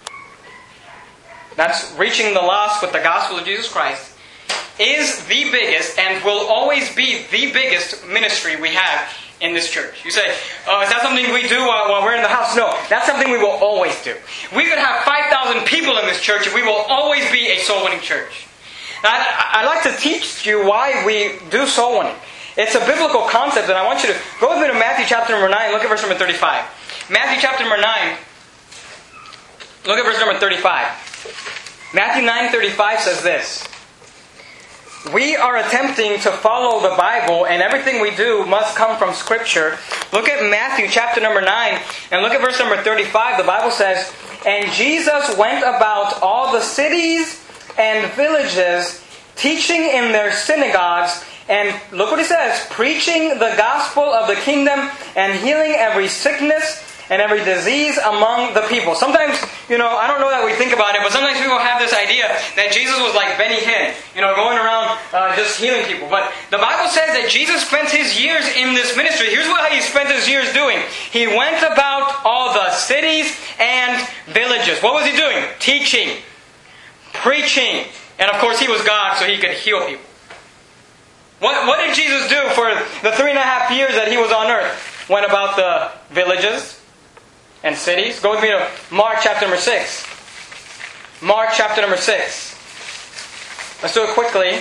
that's reaching the lost with the gospel of Jesus Christ, is the biggest and will always be the biggest ministry we have in this church. You say, oh, is that something we do while, while we're in the house? No, that's something we will always do. We could have five thousand people in this church and we will always be a soul-winning church. Now, I'd, I'd like to teach you why we do soul-winning. It's a biblical concept, and I want you to go with me to Matthew chapter number nine. Look at verse number thirty-five. Matthew chapter number nine. Look at verse number thirty-five. Matthew nine thirty-five says this. We are attempting to follow the Bible, and everything we do must come from Scripture. Look at Matthew chapter number nine, and look at verse number thirty-five. The Bible says, and Jesus went about all the cities and villages, teaching in their synagogues, and look what he says, preaching the gospel of the kingdom and healing every sickness and every disease among the people. Sometimes, you know, I don't know that we think about it, but sometimes people have this idea that Jesus was like Benny Hinn, you know, going around uh, just healing people. But the Bible says that Jesus spent His years in this ministry. Here's what He spent His years doing. He went about all the cities and villages. What was He doing? Teaching, preaching, and of course He was God, so He could heal people. What, what did Jesus do for the three and a half years that He was on earth? Went about the villages and cities. Go with me to Mark chapter number six. Mark chapter number six. Let's do it quickly.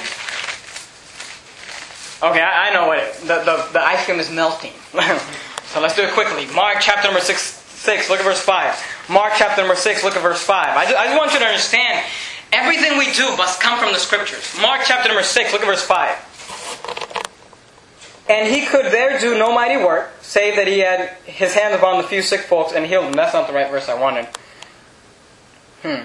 Okay, I, I know what it, the, the, the ice cream is melting. So let's do it quickly. Mark chapter number six, six, look at verse five. Mark chapter number six, look at verse five. I just, I just want you to understand, everything we do must come from the Scriptures. Mark chapter number six, look at verse five. And He could there do no mighty work, save that He had His hands upon the few sick folks and healed them. That's not the right verse I wanted. Hmm.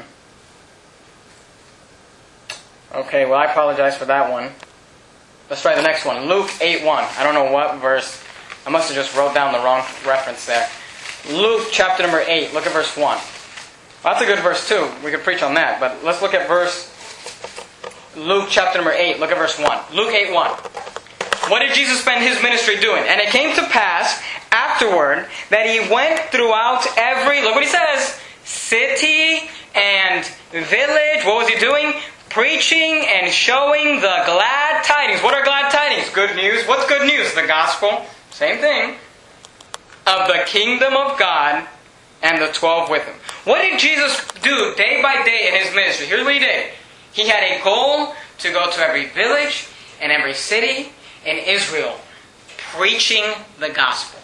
Okay, well I apologize for that one. Let's try the next one. Luke eight one. I don't know what verse. I must have just wrote down the wrong reference there. Luke chapter number eight. Look at verse one. Well, that's a good verse too. We could preach on that. But let's look at verse... Luke chapter number eight. Look at verse one. Luke eight one. What did Jesus spend His ministry doing? And it came to pass afterward that He went throughout every, look what He says, city and village. What was He doing? Preaching and showing the glad tidings. What are glad tidings? Good news. What's good news? The gospel. Same thing. Of the kingdom of God, and the twelve with Him. What did Jesus do day by day in His ministry? Here's what He did. He had a goal to go to every village and every city in Israel, preaching the gospel.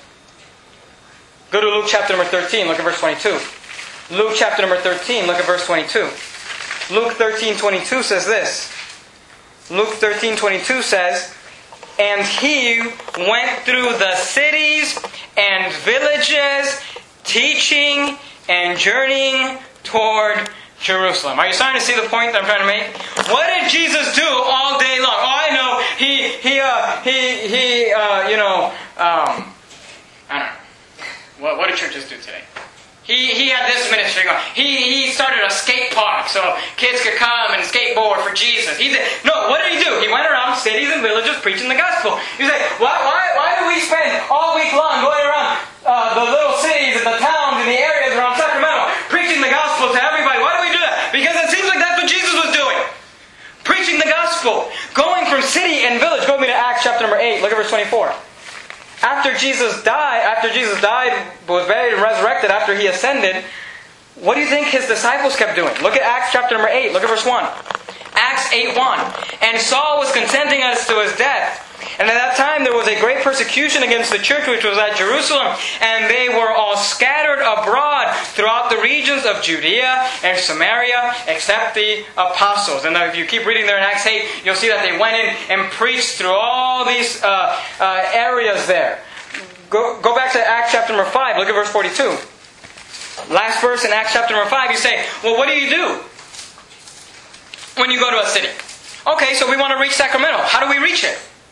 Go to Luke chapter number thirteen, look at verse twenty-two. Luke chapter number thirteen, look at verse twenty-two. Luke thirteen twenty-two says this. Luke thirteen twenty-two says, and He went through the cities and villages, teaching and journeying toward Jerusalem. Are you starting to see the point that I'm trying to make? What did Jesus do all day long? Oh, I know. He, he, uh, he, he, uh, you know, um, I don't know. What, what do churches do today? He, he had this ministry going. He, he started a skate park so kids could come and skateboard for Jesus. He did, no, what did He do? He went around cities and villages preaching the gospel. You say, why, why, why do we spend all week long going around uh, the little cities and the towns and the areas around Sacramento preaching the gospel to everybody? Why do we do that? Because it seems like that's what Jesus was doing. Preaching the gospel. Going from city and village. Go with me to Acts chapter number eight. Look at verse twenty-four. After Jesus died, after Jesus died, was buried and resurrected, after He ascended, what do you think His disciples kept doing? Look at Acts chapter number eight. Look at verse one. Acts eight one. And Saul was consenting as to his death. And at that time there was a great persecution against the church which was at Jerusalem. And they were all scattered abroad throughout the regions of Judea and Samaria, except the apostles. And if you keep reading there in Acts eight, you'll see that they went in and preached through all these uh, uh, areas there. Go, go back to Acts chapter number five. Look at verse forty-two. Last verse in Acts chapter number five, you say, well, what do you do when you go to a city? Okay, so we want to reach Sacramento. How do we reach it?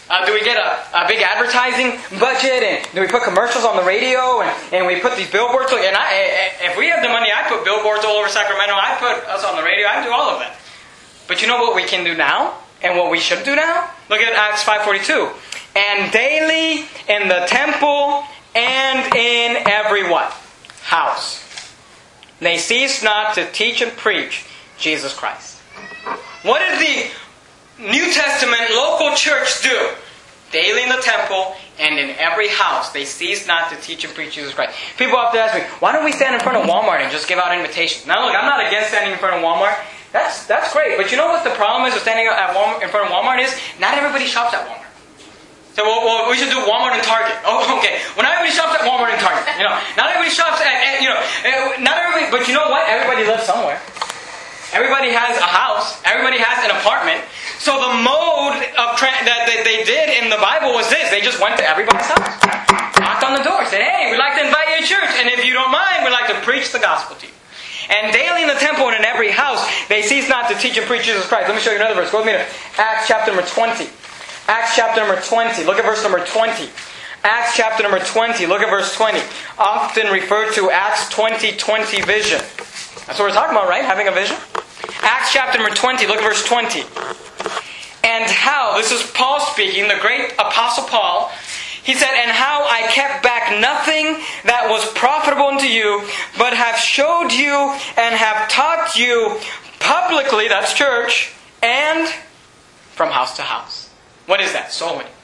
Uh, do we get a, a big advertising budget, and do we put commercials on the radio, and, and we put these billboards? And I, if we have the money, I put billboards all over Sacramento. I put us on the radio. I do all of that. But you know what we can do now, and what we should do now? Look at Acts five forty-two. And daily in the temple and in every what? House. They cease not to teach and preach Jesus Christ. What did the New Testament local church do? Daily in the temple and in every house, they cease not to teach and preach Jesus Christ. People often ask me, why don't we stand in front of Walmart and just give out invitations? Now look, I'm not against standing in front of Walmart. That's that's great. But you know what the problem is with standing at Walmart, in front of Walmart is? Not everybody shops at Walmart. So well, well, we should do Walmart and Target. Oh, okay. Well, not everybody shops at Walmart and Target. You know, not everybody shops at, at you know, not everybody. But you know what? Everybody lives somewhere. Everybody has a house. Everybody has an apartment. So the mode of tra- that they, they did in the Bible was this. They just went to everybody's house. Knocked on the door. Said, hey, we'd like to invite you to church. And if you don't mind, we'd like to preach the gospel to you. And daily in the temple and in every house, they cease not to teach and preach Jesus Christ. Let me show you another verse. Go with me to Acts chapter number twenty. Acts chapter number twenty. Look at verse number twenty. Acts chapter number twenty. Look at verse twenty. Often referred to Acts twenty twenty vision. That's what we're talking about, right? Having a vision. Acts chapter number twenty. Look at verse twenty. And how, this is Paul speaking, the great apostle Paul. He said, and how I kept back nothing that was profitable unto you, but have showed you and have taught you publicly, that's church, and from house to house. What is that? Soul winning.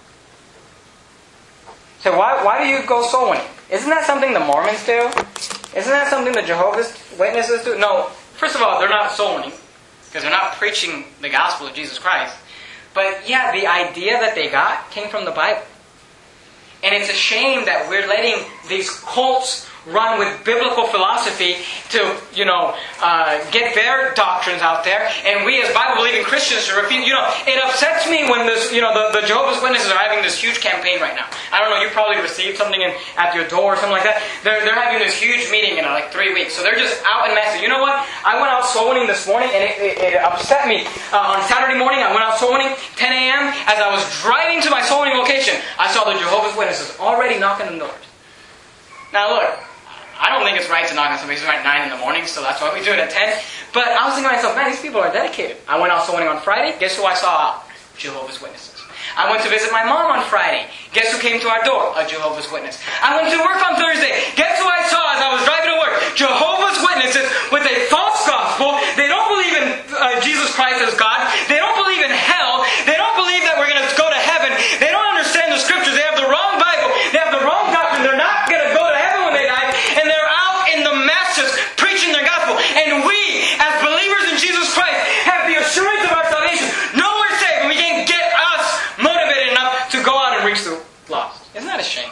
So why, why do you go soul winning? Isn't that something the Mormons do? Isn't that something the Jehovah's Witnesses do? No. First of all, they're not soul winning, because they're not preaching the gospel of Jesus Christ. But yeah, the idea that they got came from the Bible. And it's a shame that we're letting these cults run with biblical philosophy to, you know, uh, get their doctrines out there. And we as Bible-believing Christians should refute. You know, it upsets me when this, you know, the, the Jehovah's Witnesses are having this huge campaign right now. I don't know, you probably received something in, at your door or something like that. They're, they're having this huge meeting in uh, like three weeks. So they're just out and messing. You know what? I went out soul winning this morning and it, it, it upset me. Uh, on Saturday morning, I went out soul winning, ten a.m. As I was driving to my soul winning location, I saw the Jehovah's Witnesses already knocking on the doors. Now look, I don't think it's right to knock on somebody's door at nine in the morning, so that's why we do it at ten. But I was thinking to myself, man, these people are dedicated. I went out soul winning on Friday. Guess who I saw out? Jehovah's Witnesses. I went to visit my mom on Friday. Guess who came to our door? A Jehovah's Witness. I went to work on Thursday. Guess who I saw as I was driving to work? Jehovah's Witnesses with a false gospel. They don't believe in uh, Jesus Christ as God. They don't believe in hell. They don't believe that we're going to go to heaven. They don't understand the scriptures. They have the wrong Bible. They have the wrong doctrine. They're not going to go to heaven when they die. And they're out in the masses preaching their gospel. And we, as believers in Jesus Christ, have the assurance of our salvation. No, we're saved, and we can't get us motivated enough to go out and reach the lost. Isn't that a shame?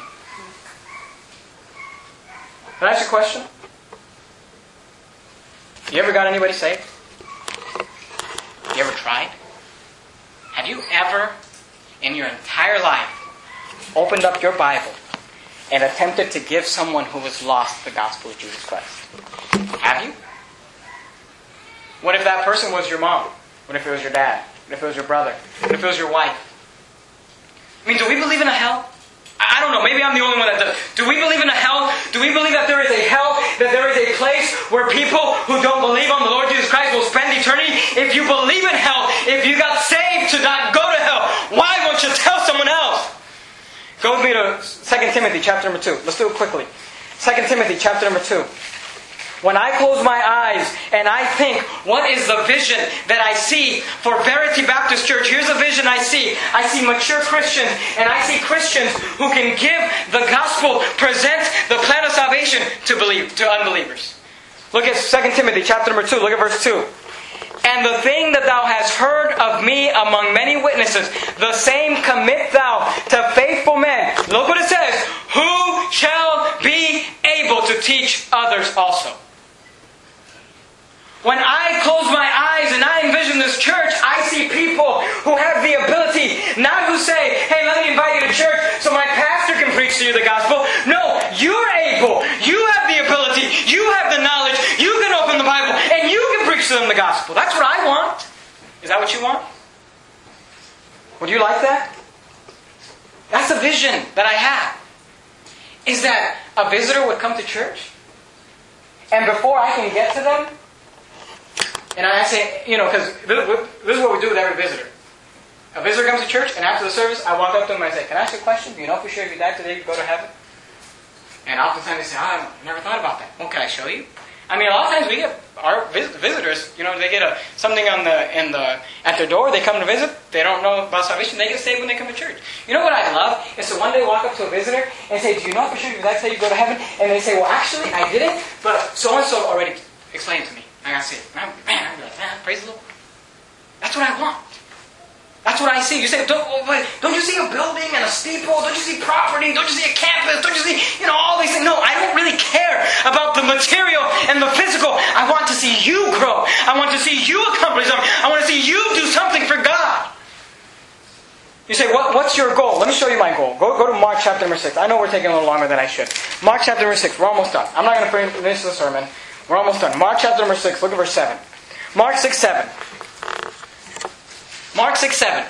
Can I ask you a question? You ever got anybody saved? You ever tried? Have you ever, in your entire life, opened up your Bible and attempted to give someone who was lost the gospel of Jesus Christ? Have you? What if that person was your mom? What if it was your dad? What if it was your brother? What if it was your wife? I mean, do we believe in a hell? I don't know, maybe I'm the only one that does. Do we believe in a hell? Do we believe that there is a hell? That there is a place where people who don't believe on the Lord Jesus Christ will spend eternity? If you believe in hell, if you got saved to not go to hell, why won't you tell someone else? Go with me to Second Timothy chapter number two. Let's do it quickly. Second Timothy chapter number two. When I close my eyes and I think, what is the vision that I see for Verity Baptist Church? Here's a vision I see. I see mature Christians, and I see Christians who can give the gospel, present the plan of salvation to believe to unbelievers. Look at Second Timothy chapter number two. Look at verse two. And the thing that thou hast heard of me among many witnesses, the same commit thou to faithful men. Look what it says. Who shall be able to teach others also. When I close my eyes and I envision this church, I see people who have the ability, not who say, hey, let me invite you to church so my pastor can preach to you the gospel. No, you're able. You have the ability. You have the knowledge. You can open the Bible and you can preach to them the gospel. That's what I want. Is that what you want? Would you like that? That's a vision that I have. Is that a visitor would come to church, and before I can get to them, and I say, you know, because this is what we do with every visitor. A visitor comes to church, and after the service, I walk up to them and I say, can I ask you a question? Do you know for sure if you die today, you go to heaven? And oftentimes they say, oh, I never thought about that. Well, can I show you? I mean, a lot of times we get our vis- visitors, you know, they get a something on the in the at their door. They come to visit. They don't know about salvation. They get saved when they come to church. You know what I love is to one day walk up to a visitor and say, "Do you know for sure that's how you go to heaven?" And they say, "Well, actually, I didn't, but so and so already explained it to me." I gotta say, man, I'd be like, man, praise the Lord. That's what I want. That's what I see. You say, don't, don't you see a building and a steeple? Don't you see property? Don't you see a campus? Don't you see, you know, all these things? No, I don't really care about the material and the physical. I want to see you grow. I want to see you accomplish something. I want to see you do something for God. You say, what, what's your goal? Let me show you my goal. Go, go to Mark chapter number six. I know we're taking a little longer than I should. Mark chapter number six. We're almost done. I'm not going to finish the sermon. We're almost done. Mark chapter number six. Look at verse seven. Mark six, seven. Mark six, seven.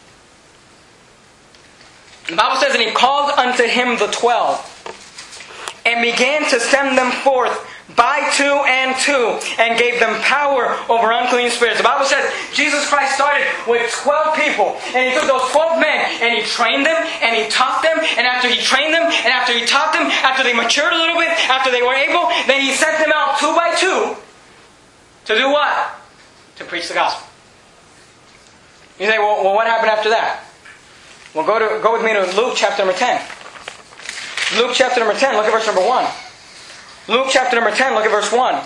The Bible says, and he called unto him the twelve, and began to send them forth by two and two, and gave them power over unclean spirits. The Bible says Jesus Christ started with twelve people, and he took those twelve men, and he trained them, and he taught them, and after he trained them, and after he taught them, after they matured a little bit, after they were able, then he sent them out two by two to do what? To preach the gospel. You say, well, well, what happened after that? Well, go to go with me to Luke chapter number ten. Luke chapter number ten, look at verse number one. Luke chapter number ten, look at verse one.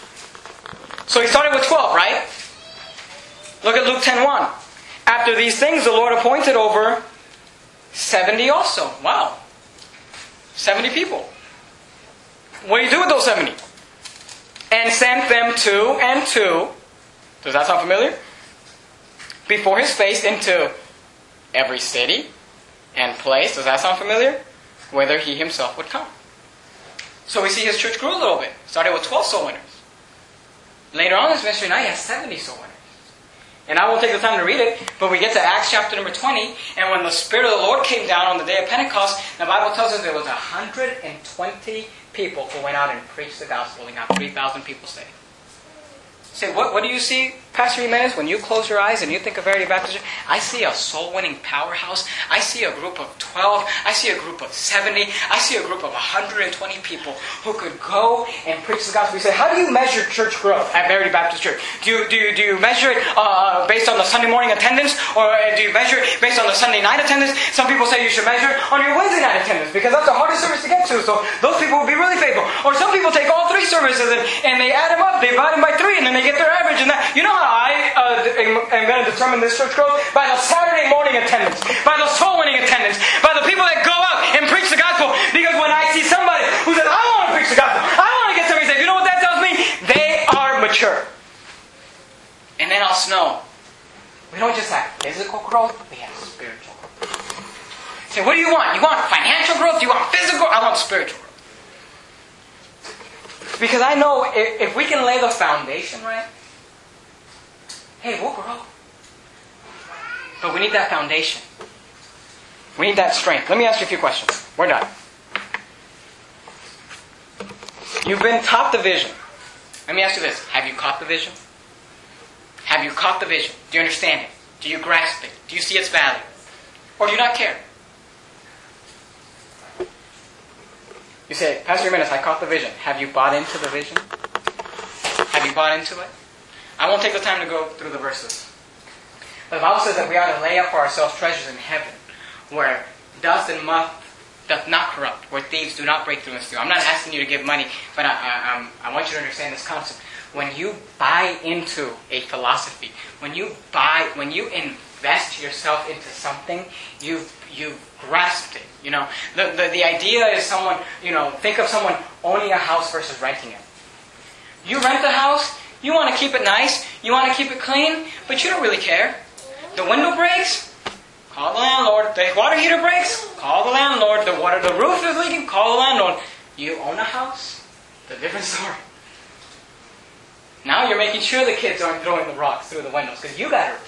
So he started with twelve, right? Look at Luke ten one. After these things, the Lord appointed over seventy also. Wow. seventy people. What do you do with those seventy? And sent them two and two. Does that sound familiar? Before his face into every city and place. Does that sound familiar? Whither he himself would come. So we see his church grew a little bit. Started with twelve soul winners. Later on in his ministry, now he has seventy soul winners. And I won't take the time to read it, but we get to Acts chapter number twenty, and when the Spirit of the Lord came down on the day of Pentecost, the Bible tells us there was one hundred twenty people who went out and preached the gospel and got three thousand people saved. Say, what, what do you see, Pastor Jimenez, when you close your eyes and you think of Verity Baptist Church? I see a soul-winning powerhouse. I see a group of twelve. I see a group of seventy. I see a group of one hundred twenty people who could go and preach the gospel. You say, how do you measure church growth at Verity Baptist Church? Do you, do you, do you measure it uh, based on the Sunday morning attendance? Or do you measure it based on the Sunday night attendance? Some people say you should measure it on your Wednesday night attendance because that's the hardest service to get to. So those people will be really faithful. Or some people take all three services and, and they add them up. They divide them by three and then they get their average. And that, you know how I uh, am, am going to determine this church growth? By the Saturday morning attendance, by the soul winning attendance, by the people that go out and preach the gospel. Because when I see somebody who says, I want to preach the gospel, I want to get somebody saved, you know what that tells me? They are mature. And then I'll know we don't just have physical growth, we have spiritual growth. So what do you want? You want financial growth? Do you want physical? I want spiritual growth. Because I know if, if we can lay the foundation right, hey, we'll grow. But we need that foundation. We need that strength. Let me ask you a few questions. We're done. You've been taught the vision. Let me ask you this. Have you caught the vision? Have you caught the vision? Do you understand it? Do you grasp it? Do you see its value? Or do you not care? You say, Pastor Jimenez, I caught the vision. Have you bought into the vision? Have you bought into it? I won't take the time to go through the verses. But the Bible says that we ought to lay up for ourselves treasures in heaven, where dust and moth doth not corrupt, where thieves do not break through and steal. I'm not asking you to give money, but I, I, um, I want you to understand this concept. When you buy into a philosophy, when you buy, when you invest yourself into something, you've you've grasped it. You know, the, the the idea is someone. You know, think of someone owning a house versus renting it. You rent a house. You want to keep it nice. You want to keep it clean, but you don't really care. The window breaks. Call the landlord. The water heater breaks. Call the landlord. The water, the roof is leaking. Call the landlord. You own a house. The different story. Now you're making sure the kids aren't throwing the rocks through the windows because you got to replace it.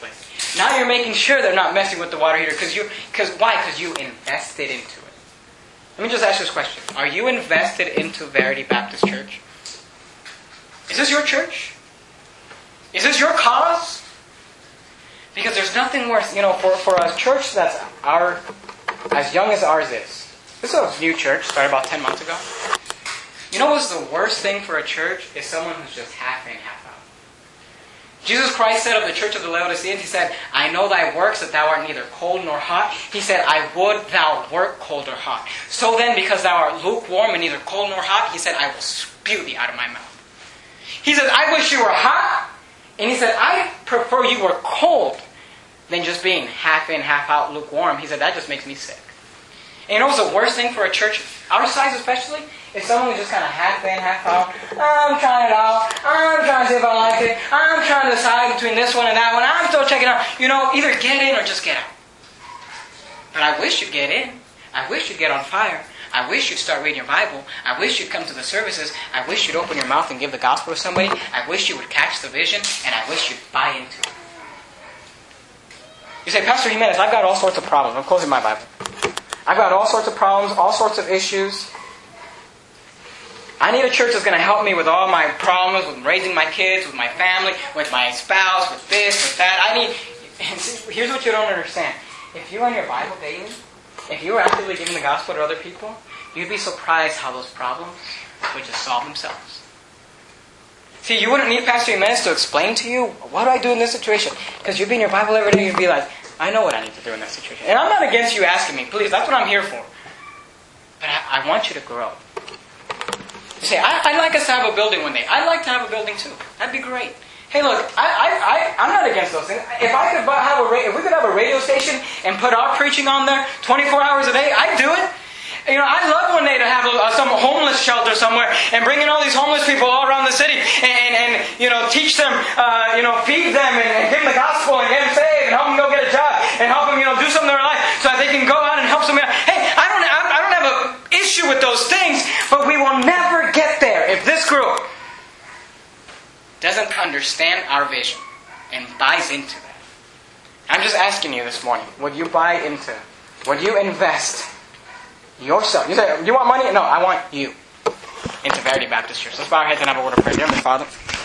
Now you're making sure they're not messing with the water heater. Because you, because why? Because you invested into it. Let me just ask you this question. Are you invested into Verity Baptist Church? Is this your church? Is this your cause? Because there's nothing worse, you know, for, for a church that's our, as young as ours is. This is a new church, started about ten months ago. You know what's the worst thing for a church? Is someone who's just half in, half out. Jesus Christ said of the church of the Laodiceans, He said, I know thy works, that thou art neither cold nor hot. He said, I would thou wert cold or hot. So then, because thou art lukewarm and neither cold nor hot, He said, I will spew thee out of my mouth. He said, I wish you were hot. And He said, I prefer you were cold than just being half in, half out, lukewarm. He said, that just makes me sick. And you know what's the worst thing for a church, our size especially, is someone who's just kind of half in, half out. I'm trying it out. I'm trying to see if I like it. I'm trying to decide between this one and that one. I'm still checking out. You know, either get in or just get out. But I wish you'd get in. I wish you'd get on fire. I wish you'd start reading your Bible. I wish you'd come to the services. I wish you'd open your mouth and give the gospel to somebody. I wish you would catch the vision. And I wish you'd buy into it. You say, Pastor Jimenez, I've got all sorts of problems. I'm closing my Bible. I've got all sorts of problems, all sorts of issues. I need a church that's going to help me with all my problems, with raising my kids, with my family, with my spouse, with this, with that. I need... And see, here's what you don't understand. If you're on your Bible daily, if you were actively giving the gospel to other people, you'd be surprised how those problems would just solve themselves. See, you wouldn't need Pastor Jimenez to explain to you, what do I do in this situation? Because you'd be in your Bible every day, you'd be like, I know what I need to do in that situation. And I'm not against you asking me, please, that's what I'm here for. But I, I want you to grow. You say, I, I'd like us to have a building one day. I'd like to have a building too. That'd be great. Hey, look, I, I, I, I'm not against those things. If I could have a, if we could have a radio station and put our preaching on there twenty-four hours a day, I'd do it. You know, I'd love one day to have a, some homeless shelter somewhere and bring in all these homeless people all around the city and, and you know, teach them, uh, you know, feed them and, and give them the gospel and get them saved and help them go get a job and help them, you know, do something in their life so that they can go out and help somebody else. Hey, I don't, I don't have an issue with those things, but we will never get there if this group doesn't understand our vision and buys into that. I'm just asking you this morning, would you buy into, would you invest yourself? You say, you want money? No, I want you into Verity Baptist Church. Let's bow our heads and have a word of prayer. Dear Father,